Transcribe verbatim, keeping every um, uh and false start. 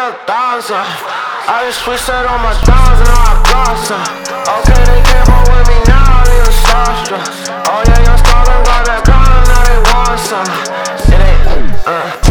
a thousand. I just switched that on my dogs and now I got some. Okay, they can't hold with me now, they was starstruck. Oh yeah, young Stalin got that gun, now they want some. It ain't, uh